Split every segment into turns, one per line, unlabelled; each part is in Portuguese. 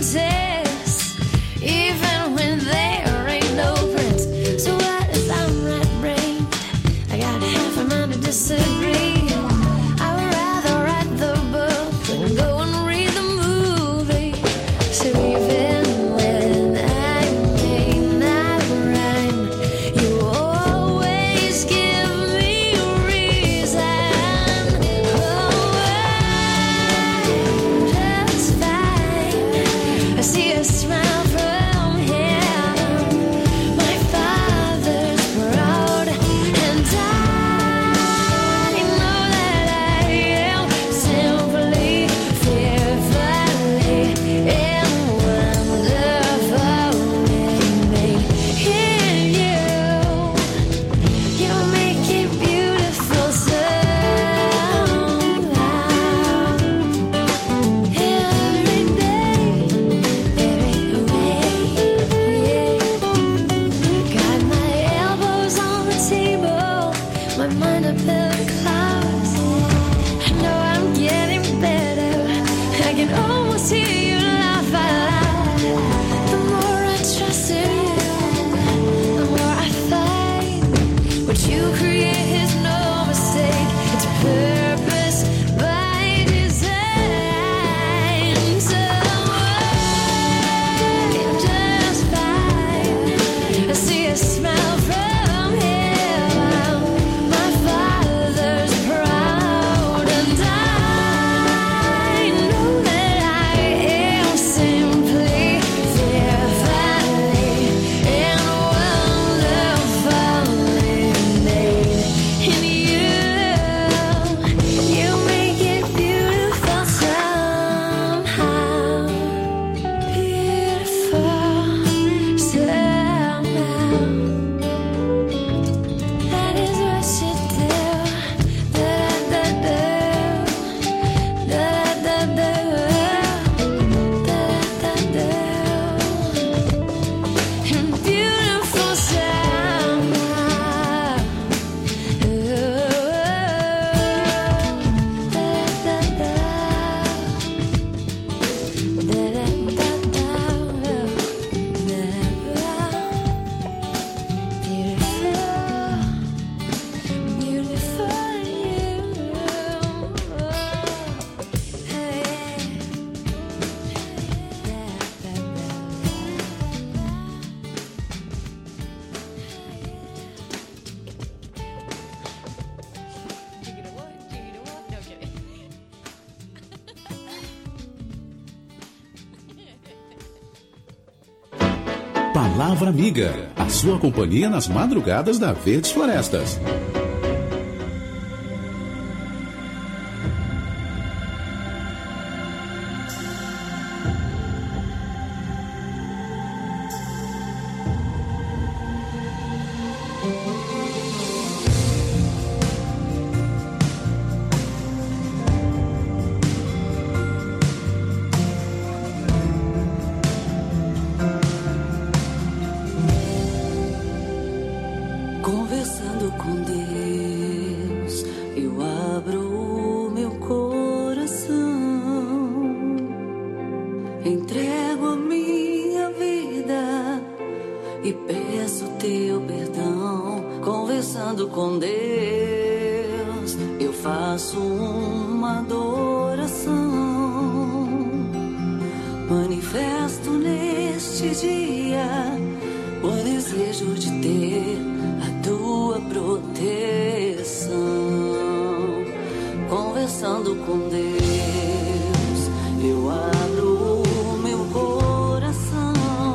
princess, even when there ain't no prince. So what if I'm right brained? I got half a mind to disagree. I would rather write the book than go and read the movie. So even when I may not rhyme, you always give me a reason. Oh, I'm just fine. I see a smile from him. My father's proud, and I know that I am simply, fearfully, and wonderfully made in you. You make it beautiful somehow. Every day, every way, yeah. Got my elbows on the table, my mind up in the clouds. I know I'm getting better. I can almost hear you laugh out loud. The more I trust in you, the more I find what you create is no mistake. It's purpose by design. So I'm just fine. I see a smile from him. My father's proud, and I know that I am simply, fearfully, and wonderfully made in you. You make it beautiful somehow. Beautiful somehow. That is what you do. Da-da-da-da. Da-da-da-da. Da-da-da-da. And beautiful somehow.
Palavra Amiga, a sua companhia nas madrugadas da Verdes Florestas.
Conversando com Deus, eu abro o meu coração, entrego a minha vida e peço teu perdão. Conversando com Deus, eu faço uma adoração, manifesto neste dia o desejo de ter a tua proteção. Conversando com Deus, eu abro o meu coração,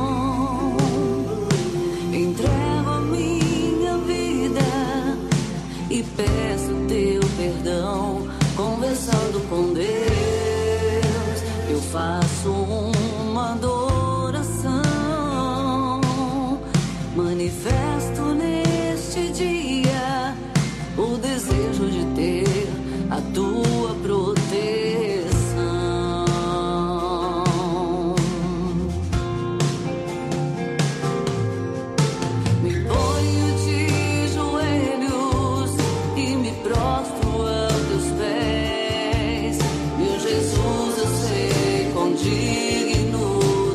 entrego a minha vida e peço teu perdão. Conversando com Deus, eu faço uma adoração, manifesto neste dia o desejo de ter a tua proteção. Me ponho de joelhos e me prostro a teus pés, meu Jesus, eu sei quão digno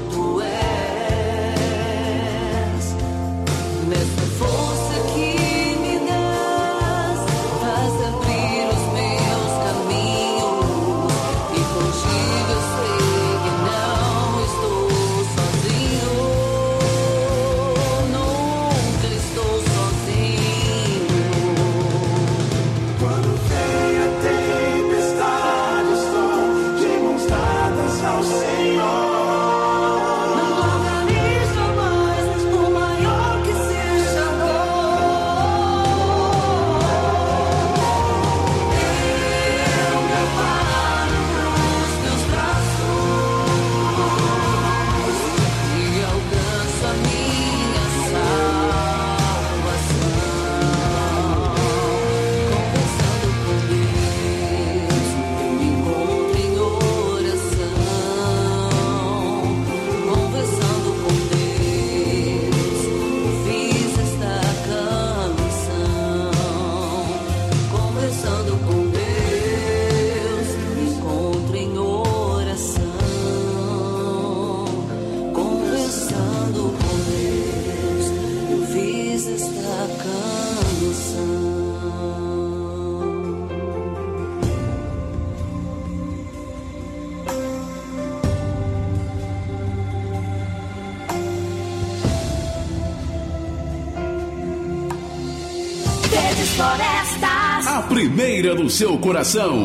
Florestas.
A primeira do seu coração.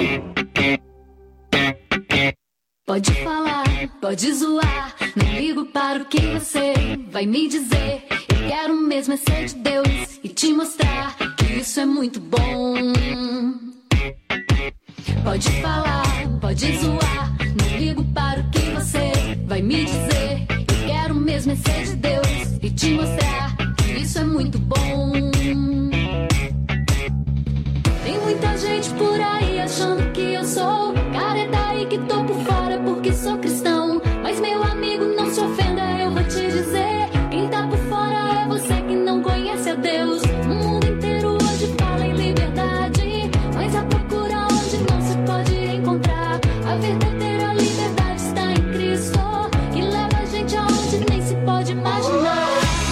Pode falar, pode zoar, não ligo para o que você vai me dizer. Eu quero mesmo é ser de Deus e te mostrar que isso é muito bom. Pode falar, pode zoar, não ligo para o que você vai me dizer. Eu quero mesmo é ser de Deus e te mostrar que isso é muito bom. Tem muita gente por aí achando que eu sou careta e que tô por fora porque sou cristão. Mas meu amigo, não se ofenda, eu vou te dizer, quem tá por fora é você que não conhece a Deus. O mundo inteiro hoje fala em liberdade, mas a procura onde não se pode encontrar. A verdadeira liberdade está em Cristo, que leva a gente aonde nem se pode imaginar.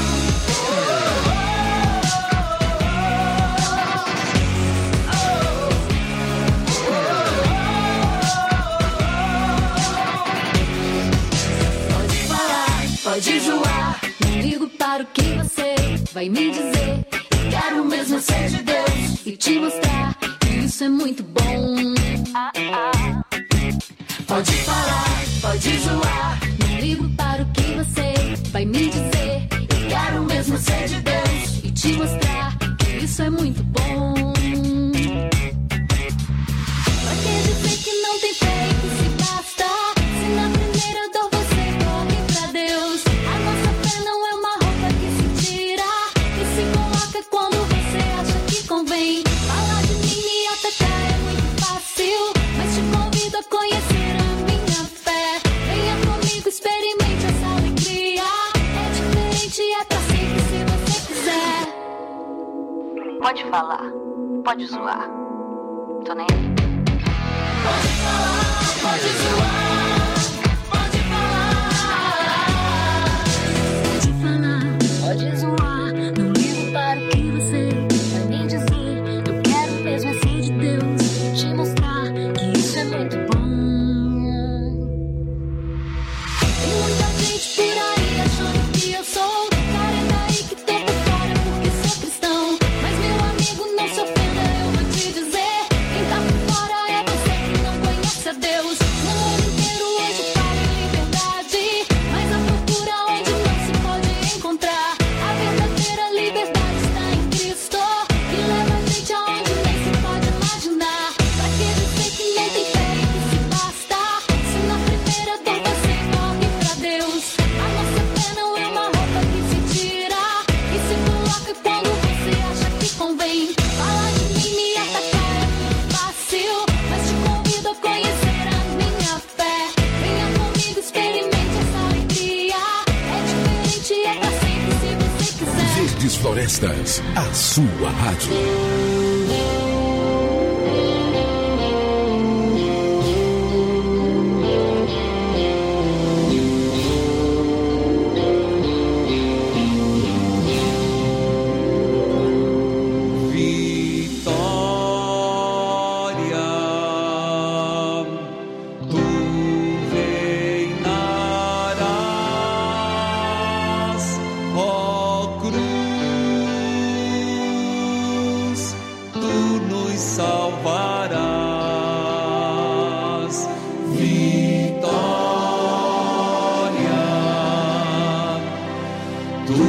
Pode zoar, não ligo para o que você vai me dizer. Eu quero mesmo ser de Deus e te mostrar que isso é muito bom. Pode falar, pode zoar, não ligo para o que você vai me dizer. Eu quero mesmo ser de Deus e te mostrar que isso é muito bom. Pra que dizer que não tem fé e que se basta, se na primeira dor você corre pra Deus. A nossa fé não é uma roupa que se tira e se coloca quando você acha que convém. Falar de mim e atacar é muito fácil, mas te convido a conhecer a minha fé. Venha comigo, experimente essa alegria. É diferente, é pra sempre se você quiser.
Pode falar, pode zoar, tô nem aí.
Pode falar, pode zoar, pode falar. Pode falar, pode zoar, não ligo para o que você vai me dizer. Eu quero mesmo ser de Deus, te mostrar que isso é muito bom. Tem muita gente por aí achando que eu sou careta e que tô por fora porque sou cristão. Mas meu amigo, não se ofenda, eu vou te dizer, quem tá por fora é você que não conhece a Deus. O mundo inteiro hoje fala em liberdade, mas a procura onde não se pode encontrar. A verdadeira liberdade está em Cristo, que leva a gente aonde nem se pode imaginar. Pra que dizer que não tem fé e que se basta, se na primeira dor você corre pra Deus. A nossa fé não é uma roupa que se tira e se coloca quando você acha que convém. Falar de mim e atacar é muito fácil, mas te convido a conhecer a minha fé. Venha comigo, experimente essa alegria. É diferente, é pra sempre se você quiser.
Verdes Florestas, a sua rádio.
Vitória, tu reinarás, ó cruz, tu nos salvarás. Vitória, tu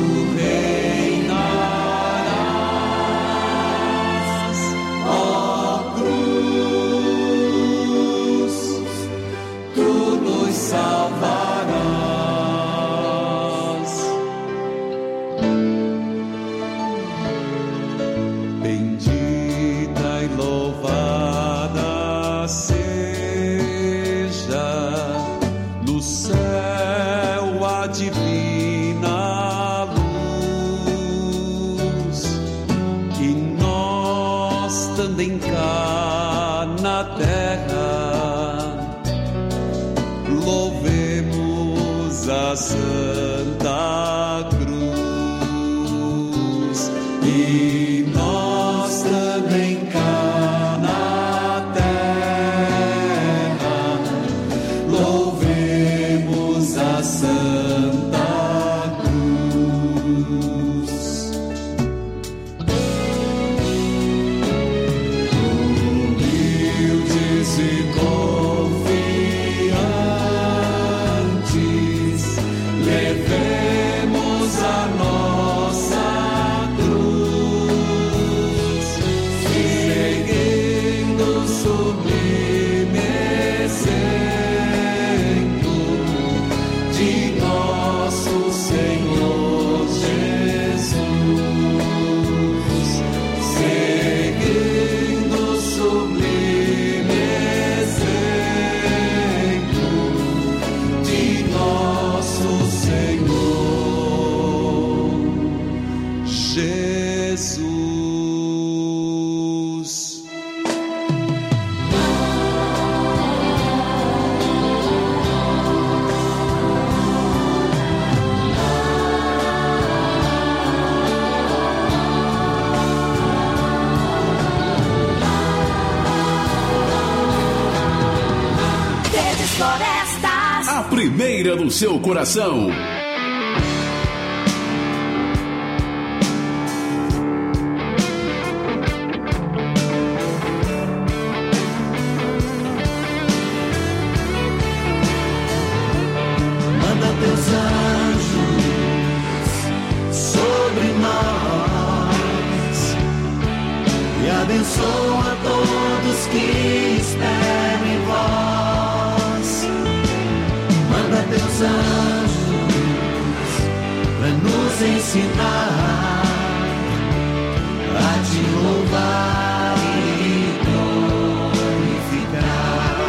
reinarás, ó cruz, tu nos salvarás. Bendita e louvada seja no céu a divina luz, e nós também cá na terra louvemos a Santa Cruz. E nós também cá na terra louvemos a Santa Cruz.
primeira do seu coração.
Manda teus anjos sobre nós e abençoa todos que esperam em vós. Manda teus anjos para nos ensinar a te louvar e glorificar.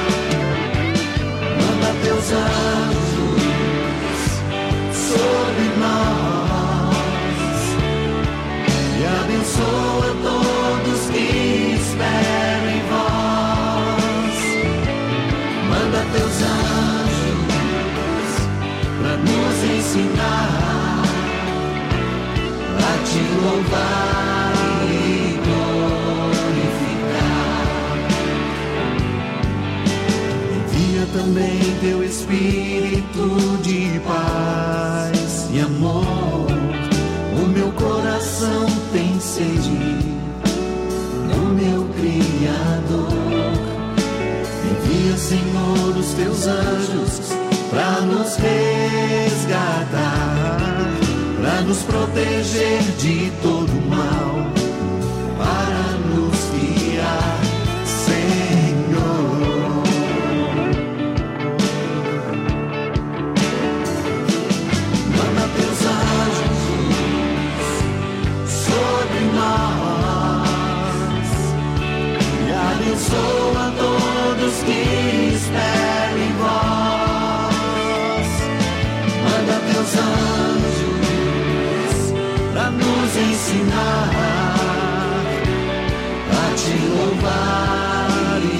Manda teus anjos sobre nós e abençoa todos que esperam em vós. Manda teus anjos para nos ensinar a te louvar e glorificar. Envia também teu Espírito de paz e amor. O meu coração tem sede do meu Criador. Envia, Senhor, os teus anjos para nos resgatar, para nos proteger de todo mal, para nos guiar, Senhor. Manda teus anjos sobre nós e abençoa todos que esperam em vós. Manda teus anjos para nos ensinar a te louvar e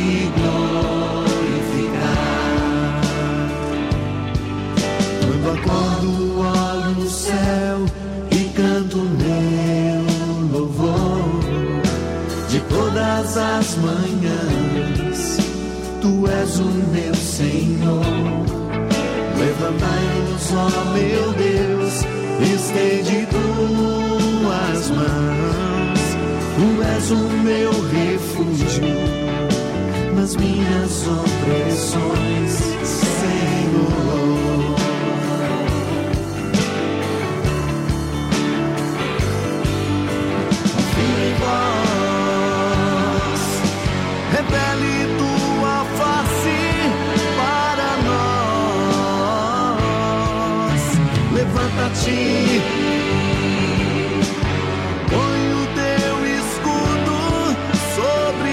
glorificar. Quando acordo, olho no céu e canto meu louvor. De todas as manhãs, tu és o meu Senhor. Levantai-nos, ó meu Deus, estende tuas mãos. Tu és o meu refúgio nas minhas opressões, Senhor. Confio em vós, revele tua face para nós. Levanta-te, põe o teu escudo sobre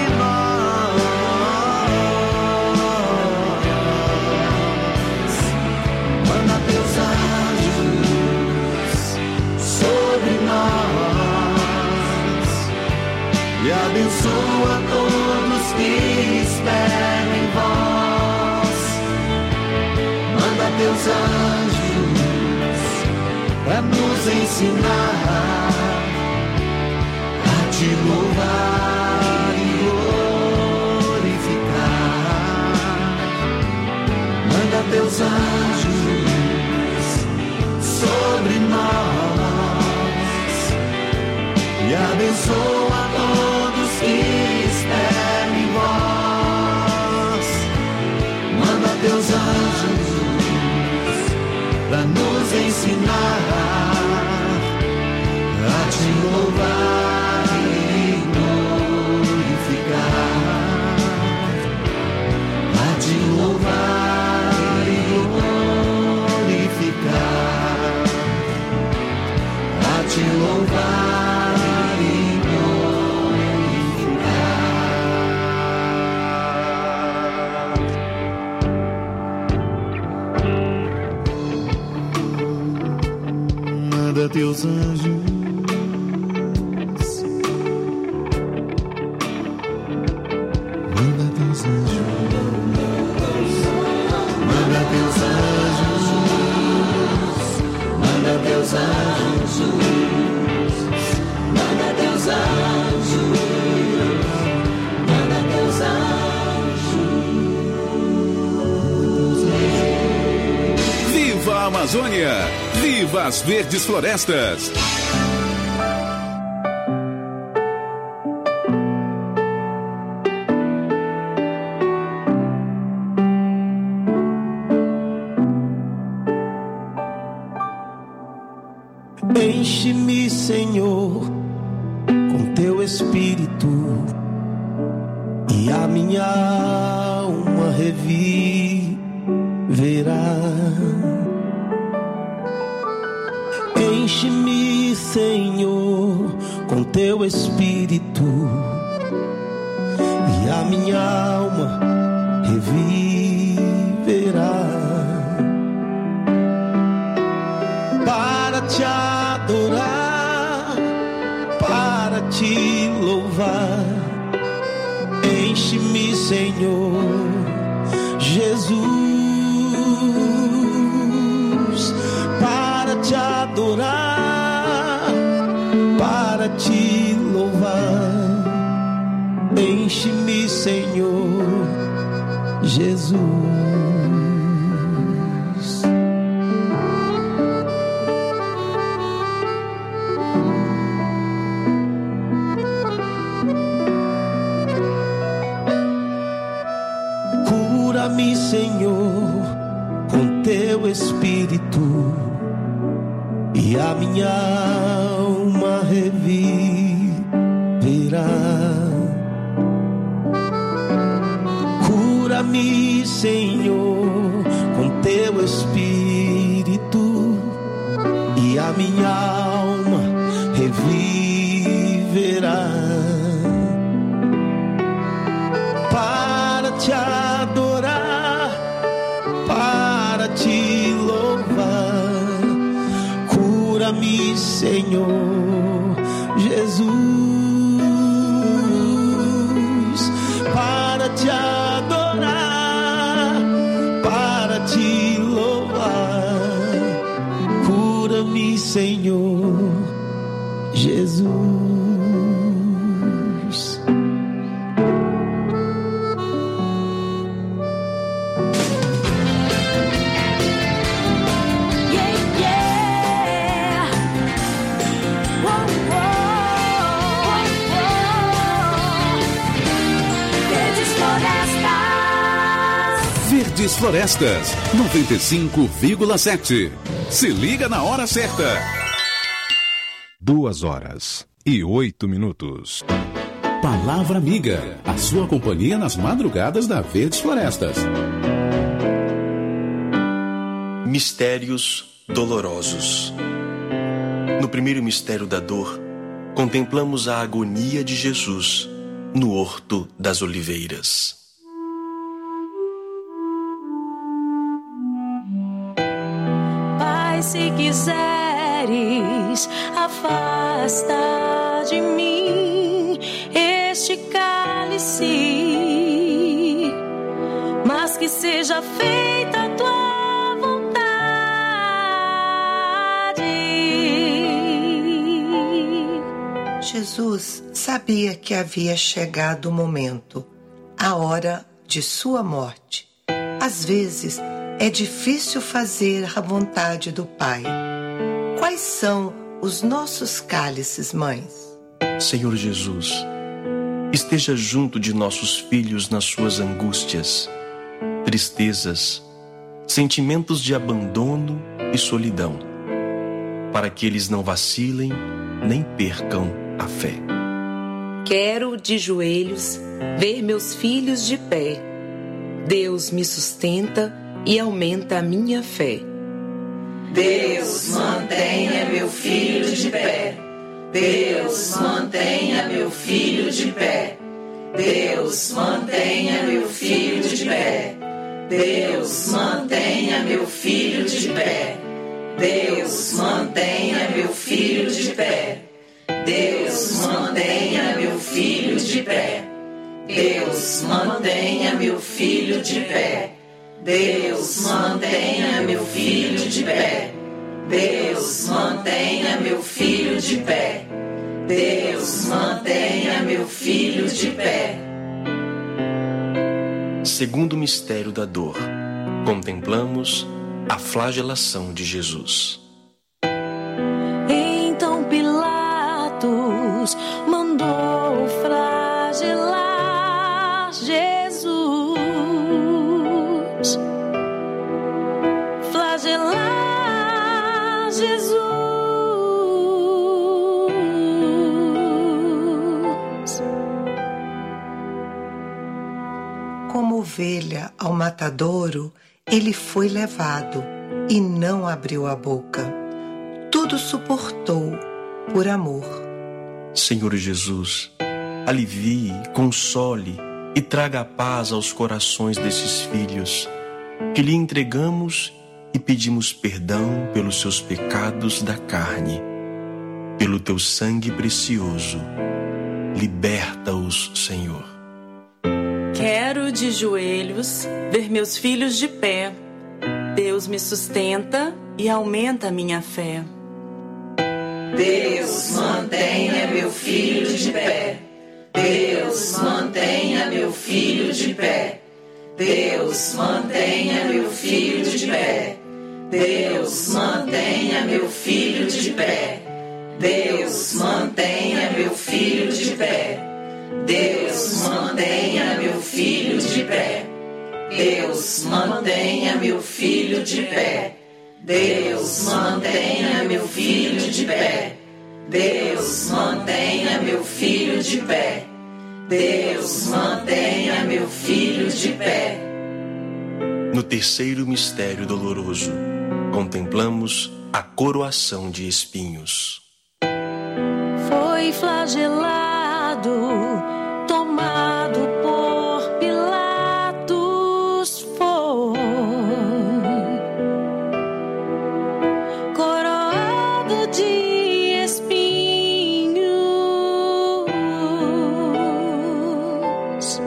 nós. Manda teus anjos sobre nós e abençoa todos que esperam em vós. Manda teus anjos para nos ensinar a te louvar e glorificar. Manda teus anjos sobre nós e abençoa todos que esperam em vós. Manda teus anjos para nos ensinar a te louvar e glorificar. A te louvar e glorificar. A te louvar e glorificar. Manda teus anjos, manda teus anjos, manda teus anjos, manda teus anjos, manda teus anjos, manda teus anjos.
a Amazônia. Viva as verdes florestas!
Enche-me, Senhor, com teu Espírito, e a minha alma reviverá. Enche-me, Senhor, com teu Espírito, e a minha alma reviverá. Para te adorar, para te louvar, enche-me, Senhor Jesus, para te adorar, para te louvar, enche-me, Senhor Jesus. Cura-me, Senhor, com teu Espírito, e a minha alma reviverá. Cura-me, Senhor, com teu Espírito, e a minha alma reviverá. Para te adorar, para te louvar, cura-me, Senhor Jesus, para te adorar, para te louvar, cura-me, Senhor Jesus.
Verdes Florestas, 95,7. Se liga na hora certa.
2h08.
Palavra Amiga, a sua companhia nas madrugadas da Verdes Florestas.
Mistérios dolorosos. No primeiro mistério da dor, contemplamos a agonia de Jesus no Horto das Oliveiras.
Pai, se quiseres, afasta de mim este cálice, mas que seja feita a tua vontade.
Jesus sabia que havia chegado o momento, a hora de sua morte. Às vezes, é difícil fazer a vontade do Pai. Quais são os nossos cálices, mães?
Senhor Jesus, esteja junto de nossos filhos nas suas angústias, tristezas, sentimentos de abandono e solidão, para que eles não vacilem nem percam a fé.
Quero, de joelhos, ver meus filhos de pé. Deus me sustenta e aumenta a minha fé.
Deus, mantenha meu filho de pé. Deus, mantenha meu filho de pé. Deus, mantenha meu filho de pé. Deus, mantenha meu filho de pé. Deus, mantenha meu filho de pé. Deus, mantenha meu filho de pé. Deus, mantenha meu filho de pé. Deus, mantenha meu filho de pé. Deus, mantenha meu filho de pé. Deus, mantenha meu filho de pé.
Segundo mistério da dor, contemplamos a flagelação de Jesus.
Então Pilatos mandou flagelar Jesus. Flagelar Jesus.
Como ovelha ao matadouro, ele foi levado e não abriu a boca. Tudo suportou por amor.
Senhor Jesus, alivie, console e traga a paz aos corações desses filhos, que lhe entregamos e pedimos perdão pelos seus pecados da carne. Pelo teu sangue precioso, liberta-os, Senhor.
Quero de joelhos ver meus filhos de pé. Deus me sustenta e aumenta a minha fé.
Deus, mantenha meu filho de pé. Deus, mantenha meu filho de pé. Deus, mantenha meu filho de pé. Deus, mantenha meu filho de pé. Deus, mantenha meu filho de pé. Deus, mantenha meu filho de pé. Deus, mantenha meu filho de pé. Deus, mantenha meu filho de pé. Deus, mantenha meu filho de pé. Deus, mantenha meu filho de pé.
No terceiro mistério doloroso, contemplamos a coroação de espinhos.
Foi flagelado, tomado por Pilatos foi, coroado de espinhos.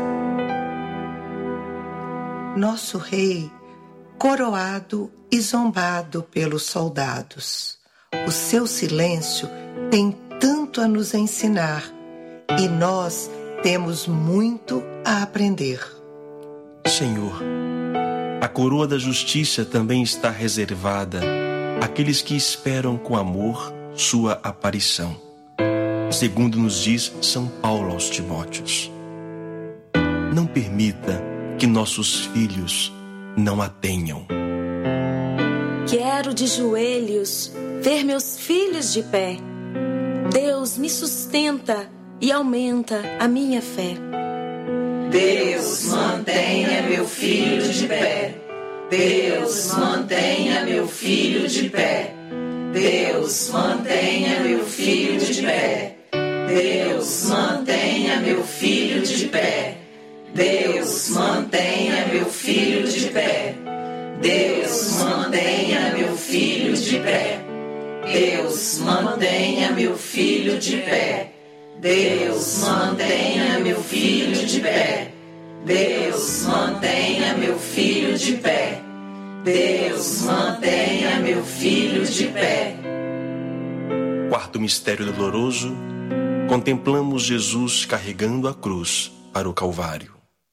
Nosso rei, coroado e zombado pelos soldados. O seu silêncio tem tanto a nos ensinar e nós temos muito a aprender.
Senhor, a coroa da justiça também está reservada àqueles que esperam com amor sua aparição, segundo nos diz São Paulo aos Timóteos. Não permita que nossos filhos não a tenham.
Quero de joelhos ver meus filhos de pé. Deus me sustenta e aumenta a minha fé.
Deus, mantenha meu filho de pé. Deus, mantenha meu filho de pé. Deus, mantenha meu filho de pé. Deus, mantenha meu filho de pé. Deus, mantenha meu filho de pé. Deus, mantenha meu filho de pé. Deus, mantenha meu filho de pé. Deus, mantenha meu filho de pé. Deus, mantenha meu filho de pé. Deus, mantenha meu filho de pé.
Quarto mistério doloroso, contemplamos Jesus carregando a cruz para o Calvário.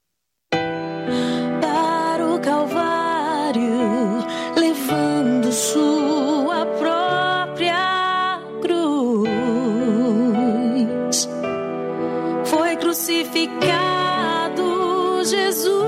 Para o Calvário, levando sua própria cruz, foi crucificado Jesus.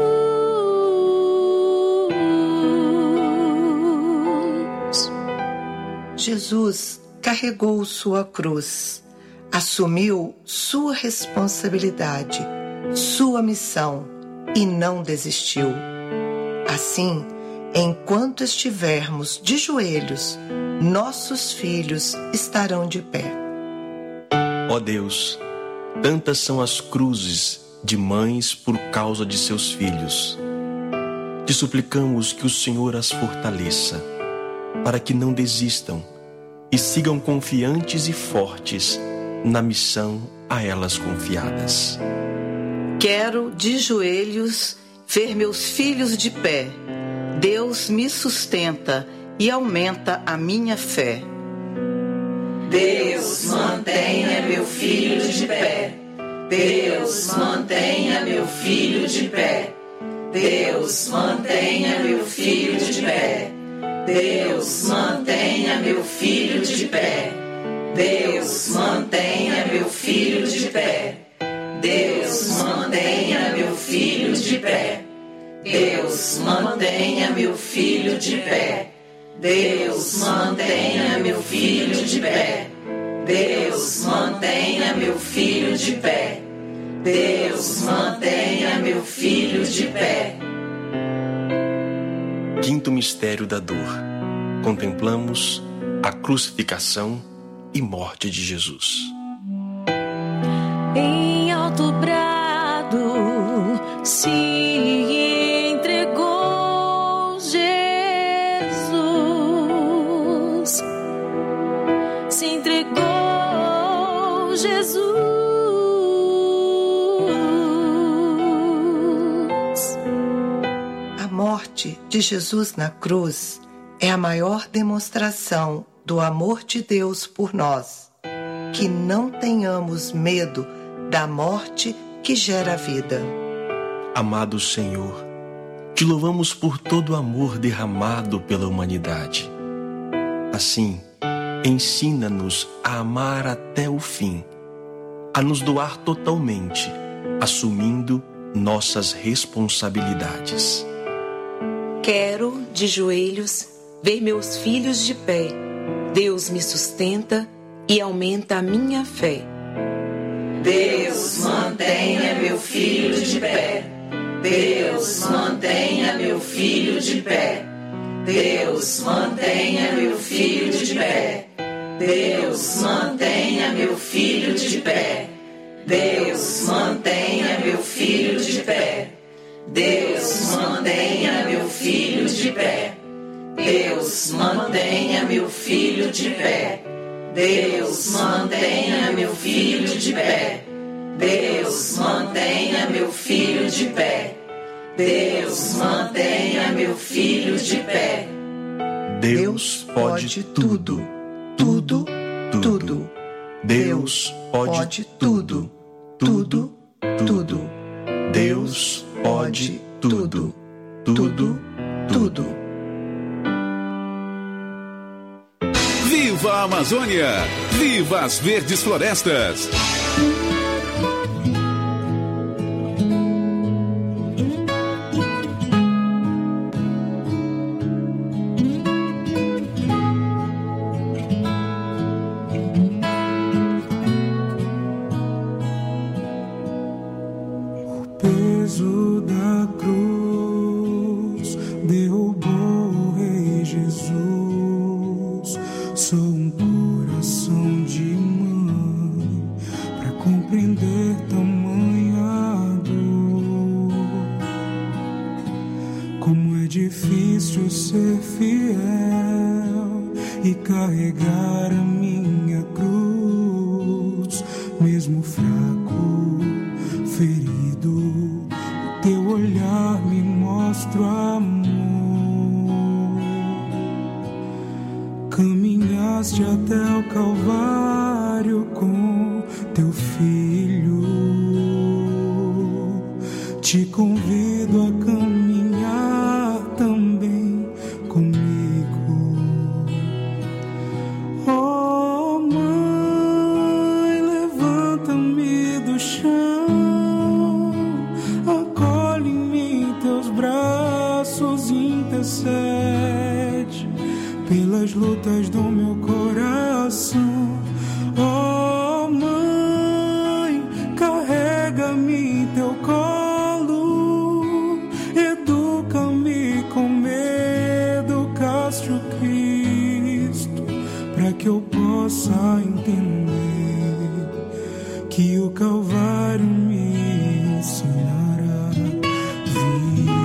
Jesus carregou sua cruz, assumiu sua responsabilidade, sua missão e não desistiu. Assim, enquanto estivermos de joelhos, nossos filhos estarão de pé.
Ó Deus, tantas são as cruzes de mães por causa de seus filhos. Te suplicamos que o Senhor as fortaleça, para que não desistam e sigam confiantes e fortes na missão a elas confiadas.
Quero de joelhos ver meus filhos de pé. Deus me sustenta e aumenta a minha fé. Deus, mantenha meu filho de pé. Deus, mantenha meu filho de pé. Deus, mantenha meu filho de pé. Deus, mantenha meu filho de pé. Deus, mantenha meu filho de pé. Deus, mantenha meu filho de pé. Deus, mantenha meu filho de pé. Deus, mantenha meu filho de pé. Deus, mantenha meu filho de pé. Deus, mantenha meu filho de pé.
Quinto mistério da dor. Contemplamos a crucificação e morte de Jesus.
Em alto brado se entregou Jesus. Se entregou Jesus.
A morte de Jesus na cruz é a maior demonstração do amor de Deus por nós. Que não tenhamos medo da morte que gera vida.
Amado Senhor, te louvamos por todo o amor derramado pela humanidade. Assim, ensina-nos a amar até o fim, a nos doar totalmente, assumindo nossas responsabilidades.
Quero, de joelhos, ver meus filhos de pé. Deus me sustenta e aumenta a minha fé.
Deus, mantenha meu filho de pé. Deus, mantenha meu filho de pé. Deus, mantenha meu filho de pé. Deus, mantenha meu filho de pé. Deus, mantenha meu filho de pé. Deus, mantenha meu filho de pé. Deus, mantenha meu filho de pé. Deus, mantenha meu filho de pé. Deus, mantenha meu filho de pé. Deus, mantenha meu filho de pé.
Deus pode tudo, tudo, tudo. Deus pode tudo, tudo, tudo. Deus pode tudo, tudo, tudo.
Viva a Amazônia! Viva as verdes florestas!
peso da cruz derrubou o Rei Jesus. Sou um coração de mãe pra compreender tamanha dor. Como é difícil ser fiel e carregar a minha cruz, mesmo fraco, ferido, o teu olhar me mostra o amor. Caminhaste até o Calvário com teu filho. Te convido a caminhar também comigo. Oh, mãe, levanta-me do chão, acolhe em mim teus braços e intercede pelas lutas do meu coração. Oh, mãe, carrega-me em teu colo, educa-me com medo, caste o Cristo, para que eu possa entender que o Calvário me ensinará a viver.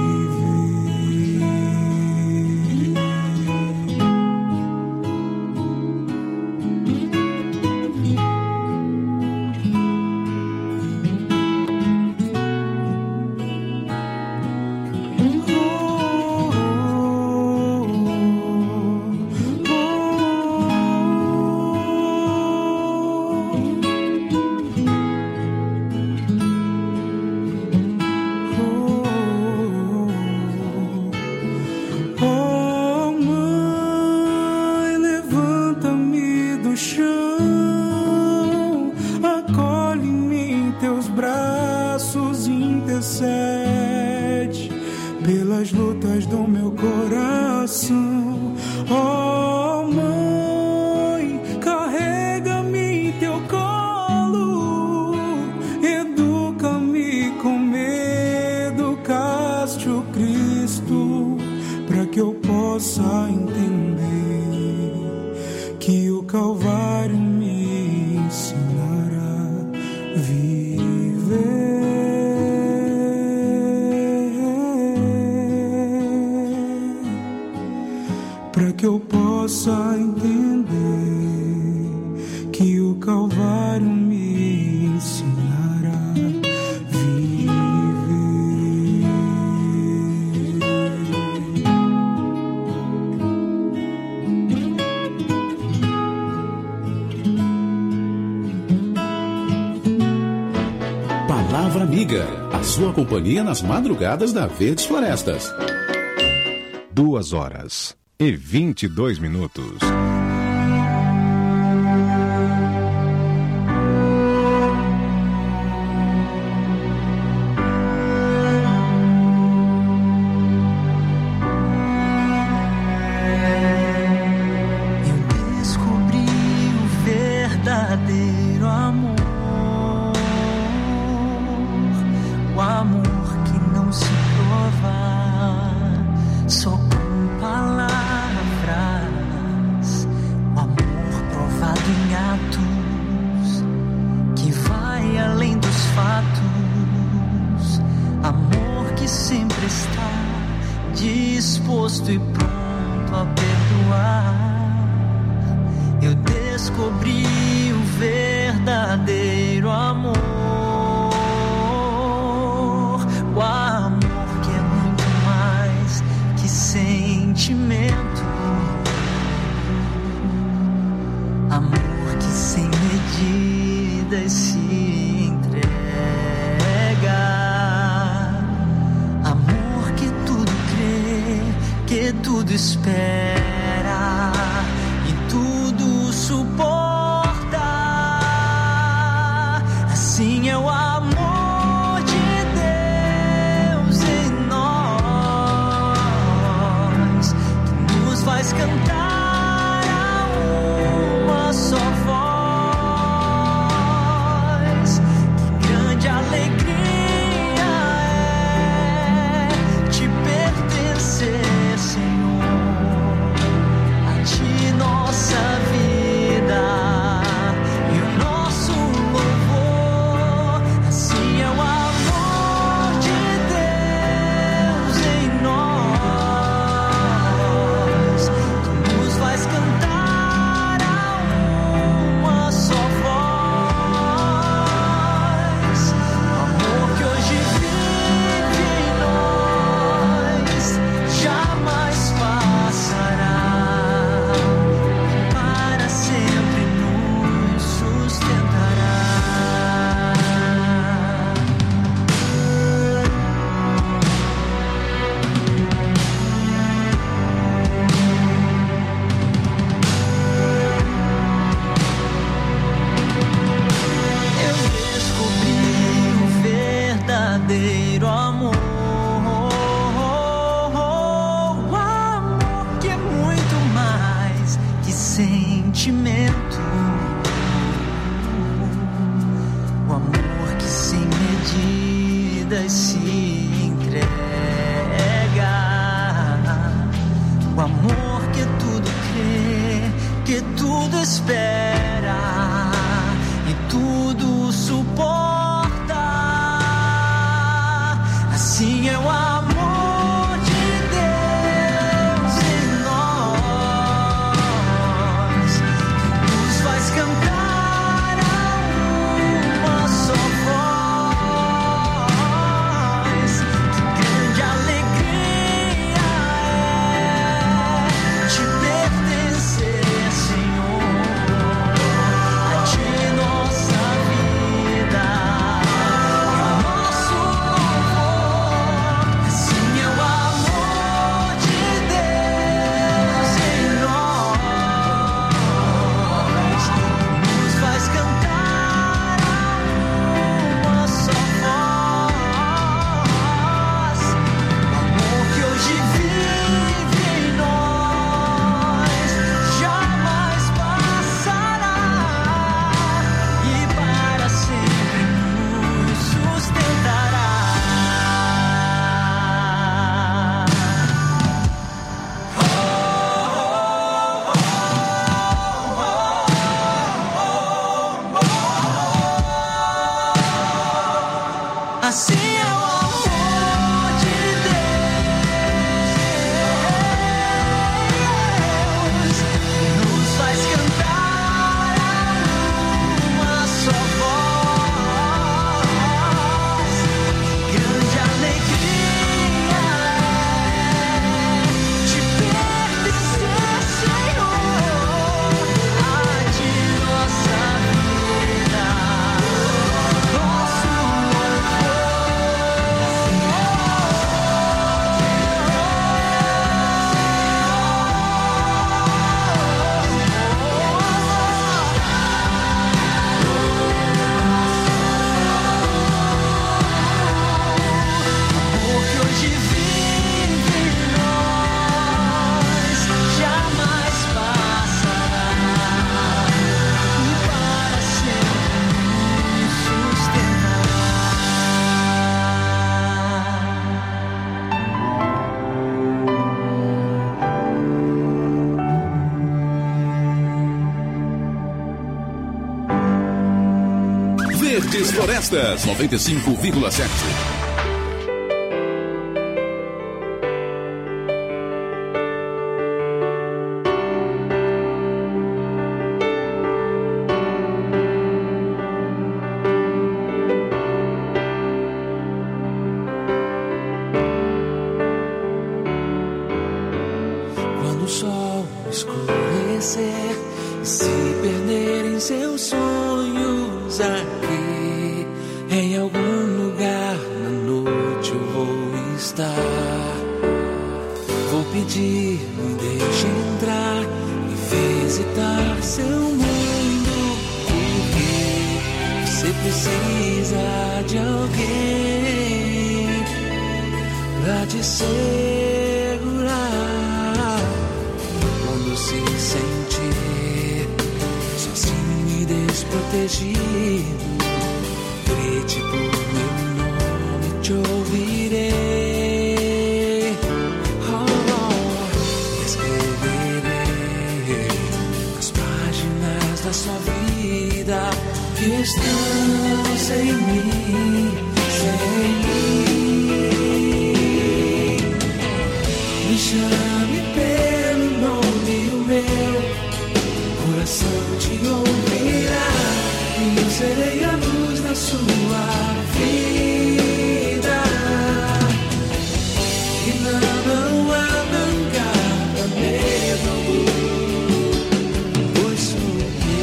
possa entender que o Calvário me ensinará a viver, para que eu possa entender que o Calvário me ensinará a viver.
Palavra Amiga, a sua companhia nas madrugadas da Verdes Florestas.
2h22.
Disposto e pronto a perdoar, eu descobri o verdadeiro amor, o amor que é muito mais que sentimento, amor que sem medidas se entrega. Que tudo espera e tudo suporta. Assim é o amor de Deus em nós, que nos faz cantar a uma só voz. Que grande alegria é te pertencer, nossa vida e o nosso louvor. Assim é o amor de Deus em nós, que nos faz cantar a uma só voz. O amor que hoje vive em nós jamais passará. Amor, o amor que é muito mais que sentimento, o amor que sem medidas se entrega, o amor que tudo crê, que tudo espera e tudo suporta. Assim é o amor de Deus em nós, que nos faz cantar a uma só voz. Que grande alegria é te pertencer, Senhor.
Verdes Florestas 95,7.
Quando o sol escurecer e se perder em seus sonhos aqui, em algum lugar na noite eu vou estar. Vou pedir, me deixe entrar e visitar seu mundo, porque você precisa de alguém pra te segurar quando se sentir sozinho e desprotegido. Grite por meu nome, te ouvirei. Escreverei as páginas da sua vida que estão sem mim, sem mim. Me chame pelo nome, o meu coração te ouvirá e eu serei a luz da sua vida. E não há lugar pra medo, pois sou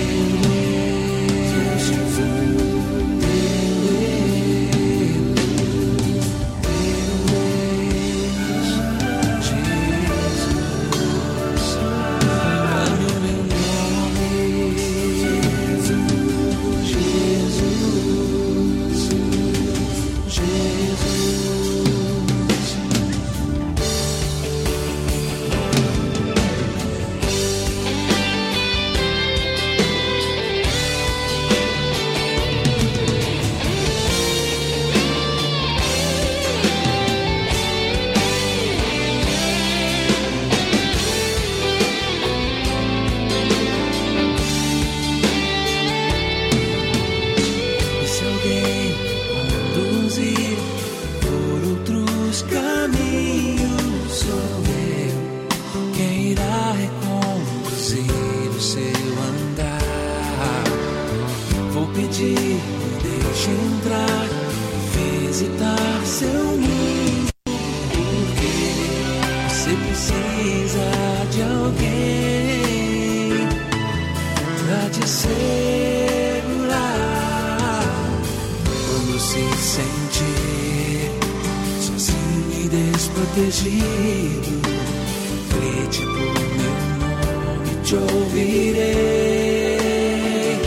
desprotegido. Grite por meu nome, te ouvirei.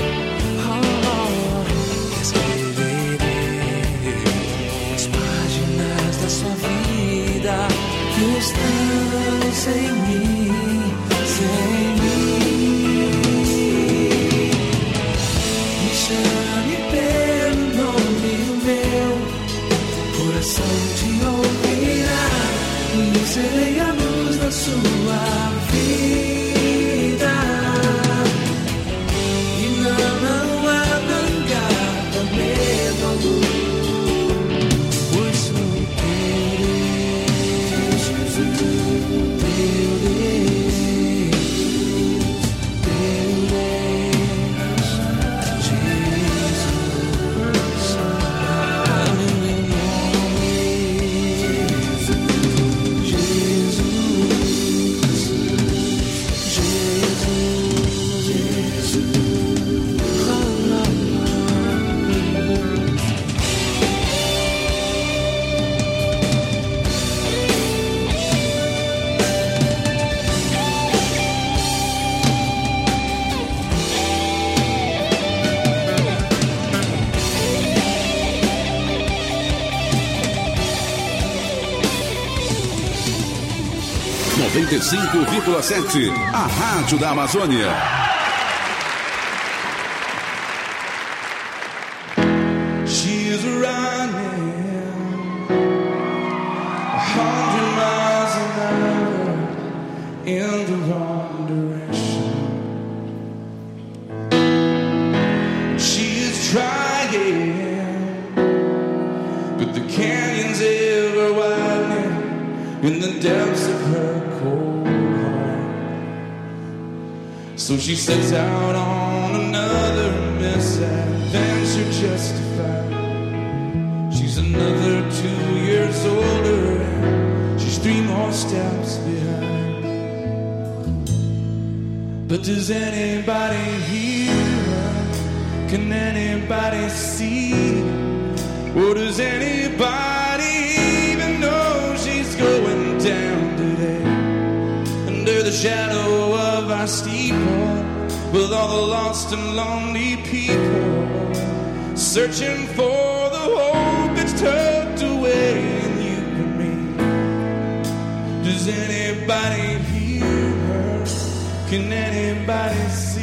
Escreverei as páginas da sua vida que estão sem mim, sem mim. Me chame pelo nome, o meu coração te ouvirá. Eu serei a luz da sua vida. E não há lugar pra medo, pois sou teu Deus, teu Deus, teu Deus, Jesus.
noventa e 95,7, a Rádio da Amazônia.
She's running 100 miles an hour in the wrong direction. She's trying depths of her cold heart. So she sets out on another misadventure just to find she's another 2 years older and she's 3 more steps behind. But does anybody hear her? Can anybody see? Or does anybody even know she's going down today? Under the shadow of our steeple, with all the lost and lonely people, searching for the hope that's tucked away in you and me. Does anybody hear her? Can anybody see?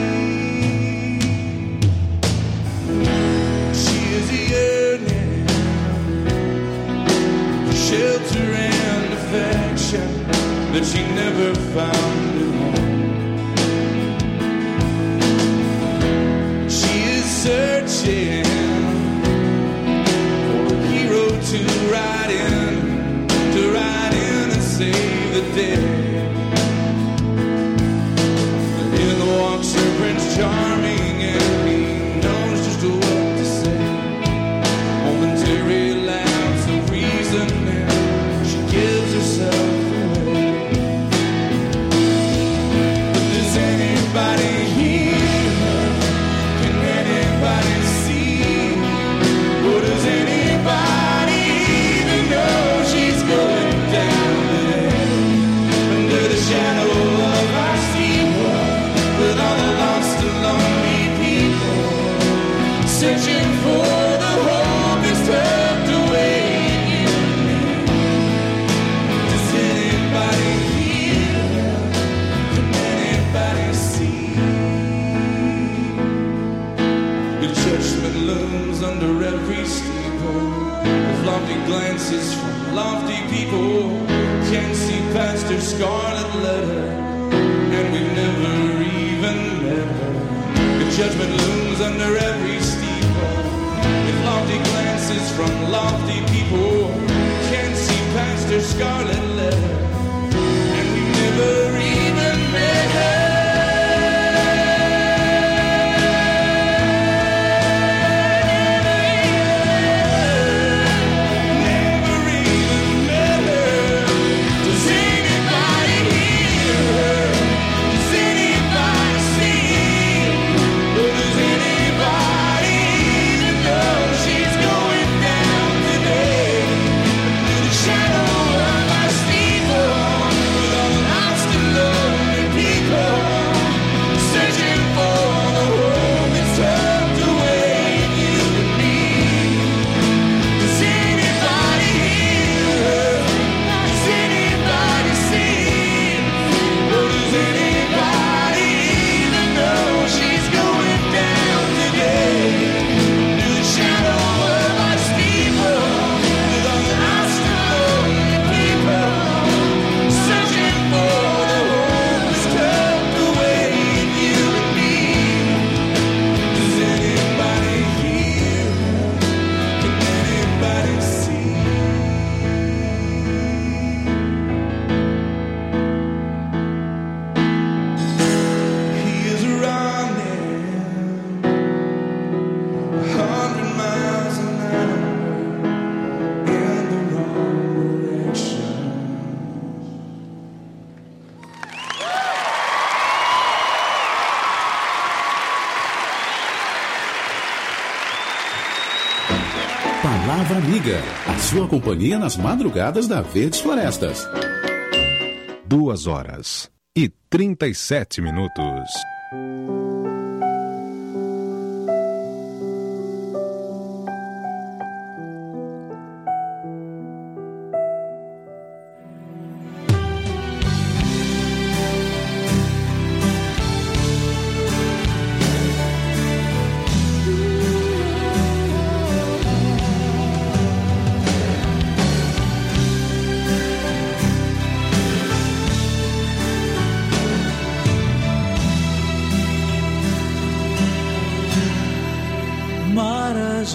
She is yearning for shelter and affection that she never found at home. She is searching for a hero to ride in and save the day. In walks her Prince Charming, and he knows just what to say. Momentary lapse of reason, and she gives herself away. But does anybody hear her? Can anybody see? Or does anybody even know she's going down today? Under the shadow of our steeple, with all the lost and lonely people, searching for the hope that's tucked away in you and me. Does anybody hear? Can anybody see? The judgment looms under every steeple, with lofty glances from lofty people. Can't see past her scarlet letter, and we've never even met her. The judgment looms under every steeple, with lofty glances from lofty people. Can't see past her scarlet letter, and we've never even met her.
Palavra Amiga, a sua companhia nas madrugadas da Verdes Florestas.
2h37.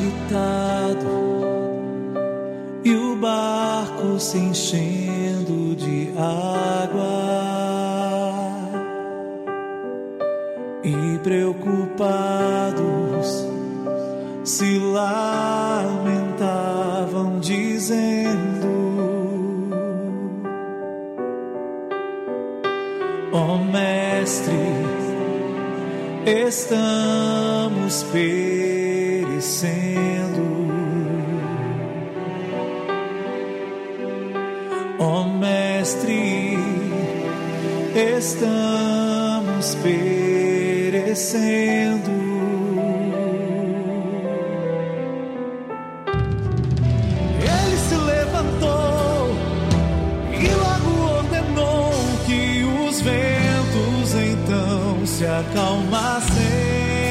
Agitado e o barco se enchendo água e preocupados se lamentavam dizendo: ó Mestre, estamos perecendo. Ó Mestre, estamos perecendo. Ele se levantou e logo ordenou que os ventos então se acalmassem.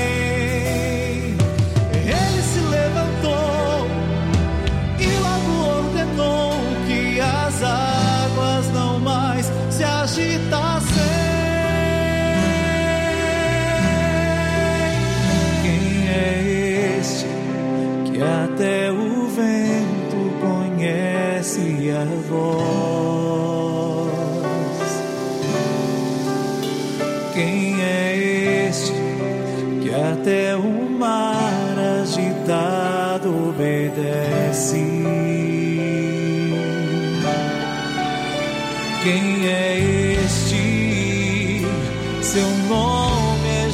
Ele se levantou e logo ordenou que as águas não mais se agitassem. Quem é este que até o vento conhece a voz? Quem é este que até o mar agitado obedece? Quem é este? Seu nome é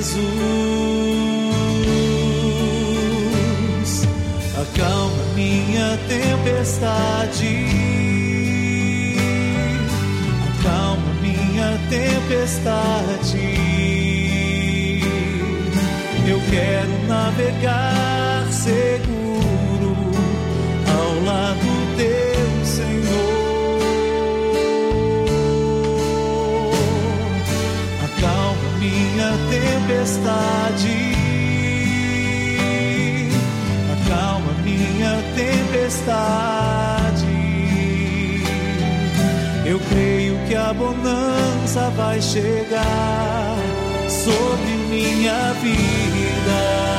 Jesus. Acalma minha tempestade. Acalma minha tempestade. Eu quero navegar seguro ao lado teu, Senhor. Acalma minha tempestade. Acalma minha tempestade. Eu creio que a bonança vai chegar sobre minha vida.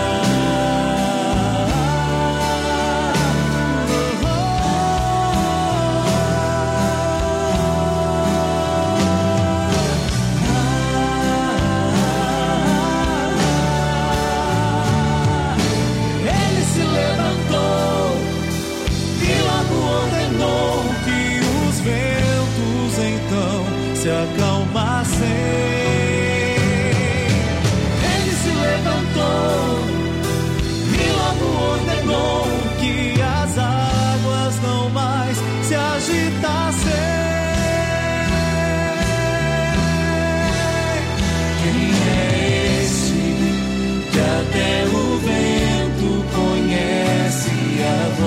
Ele se levantou e logo ordenou que os ventos então se acalmassem. E logo ordenou que as águas não mais se agitassem. Quem é esse que até o vento conhece a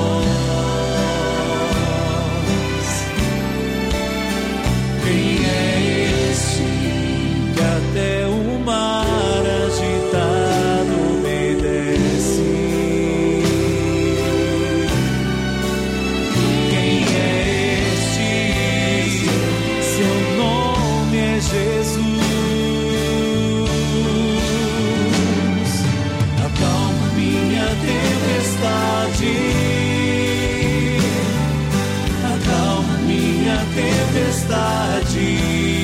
voz? Quem é esse que até o mar agitado obedece? Quem é este? Seu nome é Jesus. Acalma minha tempestade. Acalma minha tempestade.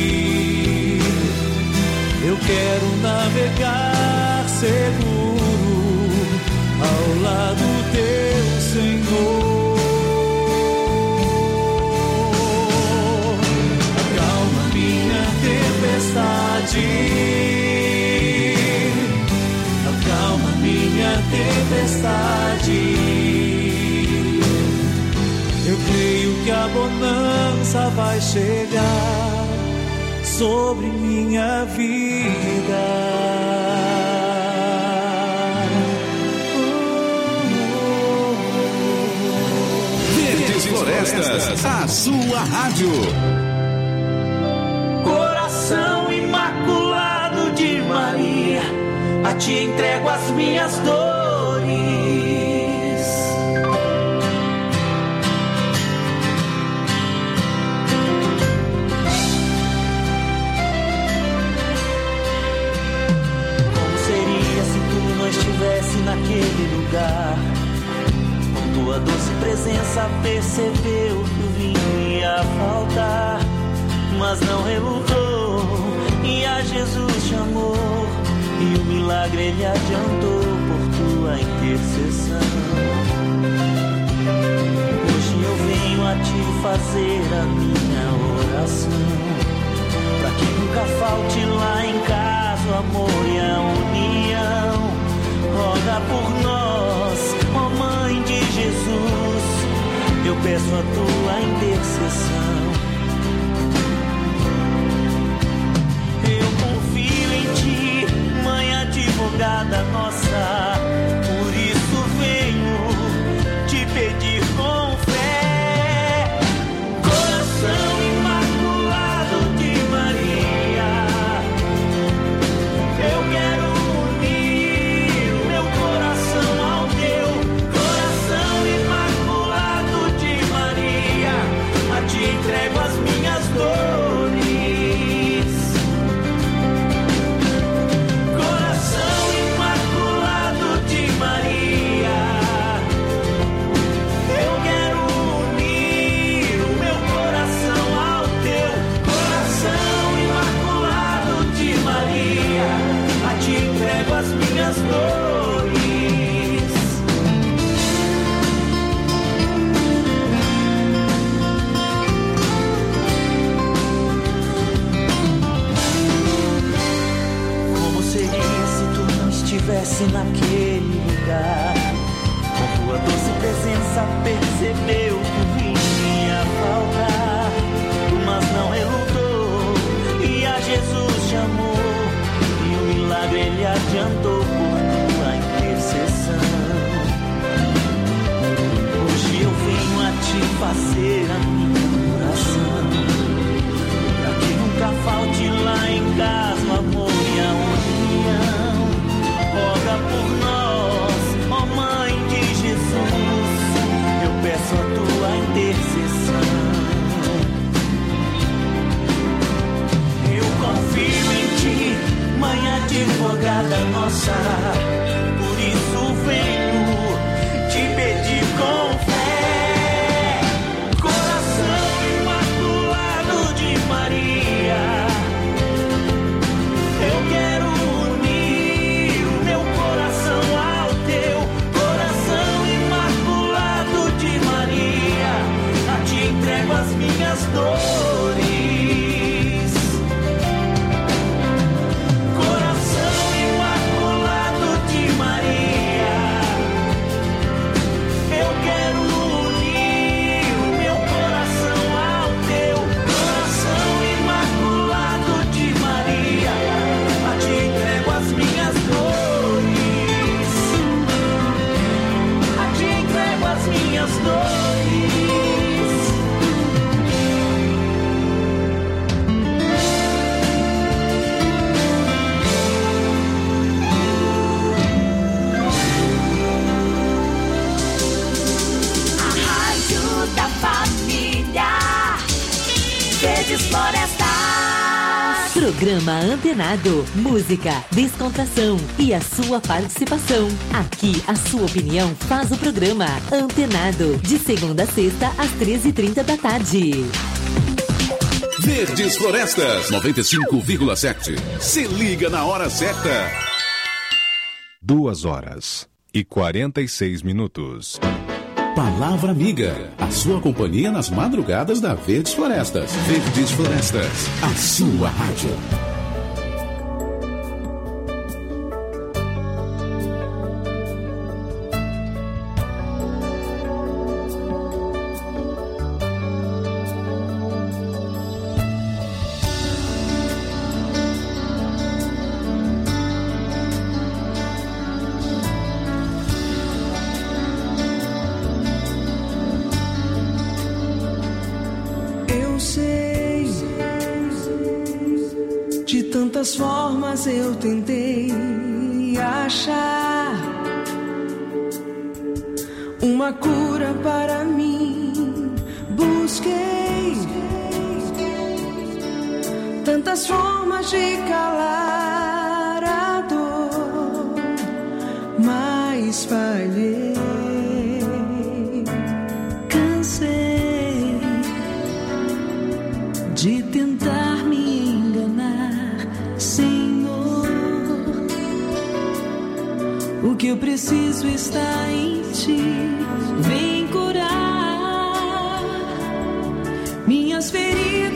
Eu quero navegar seguro ao lado teu, Senhor. Acalma minha tempestade. Acalma minha tempestade. Eu creio que a bonança vai chegar sobre minha vida.
Verdes Florestas, a sua rádio.
Coração imaculado de Maria, a ti entrego as minhas dores. Estivesse naquele lugar, com tua doce presença percebeu que o vinho ia faltar. mas não relutou, e a Jesus chamou, e o milagre ele adiantou por tua intercessão. Hoje eu venho a te fazer a minha oração, pra que nunca falte lá em casa o amor e a união. Roga por nós, ó Mãe de Jesus, eu peço a tua intercessão. Eu confio em ti, Mãe advogada nossa, por isso venho te pedir com fé. Coração imaculado de Maria, eu quero unir o meu coração ao teu. Coração imaculado de Maria, a ti entrego as minhas dores. Coração imaculado de Maria, eu quero unir o meu coração ao teu. Coração imaculado de Maria, a ti entrego as minhas dores. Como seria se tu não estivesse naquele lugar? Com tua doce presença percebeu que vinha faltar, mas não relutou, e a Jesus chamou, e o milagre ele adiantou por tua intercessão. Hoje eu venho a te fazer a minha oração, pra que nunca falte lá em casa o amor e a união. Roga por nós, ó Mãe de Jesus, eu peço a tua intercessão. Eu confio em ti, Mãe advogada nossa, por isso venho te pedir com fé. Coração imaculado de Maria, eu quero unir o meu coração ao teu. Coração imaculado de Maria, a ti entrego as minhas dores. Coração imaculado de Maria, eu quero unir o meu coração ao teu. Coração imaculado de Maria, a ti entrego as minhas dores. A ti entrego as minhas dores.
A rádio da família, Verdes Florestas.
Programa Antenado, música, descontração e a sua participação. Aqui a sua opinião faz o programa Antenado, de segunda a sexta às 13h30 da tarde.
Verdes Florestas 95,7. Se liga na hora certa.
2h46.
Palavra Amiga, a sua companhia nas madrugadas da Verdes Florestas. Verdes Florestas, a sua rádio.
Tantas formas eu tentei achar uma cura para mim. Busquei tantas formas de calar a dor, mas falhei. Cansei de tentar O que eu preciso está em ti. Vem curar minhas feridas.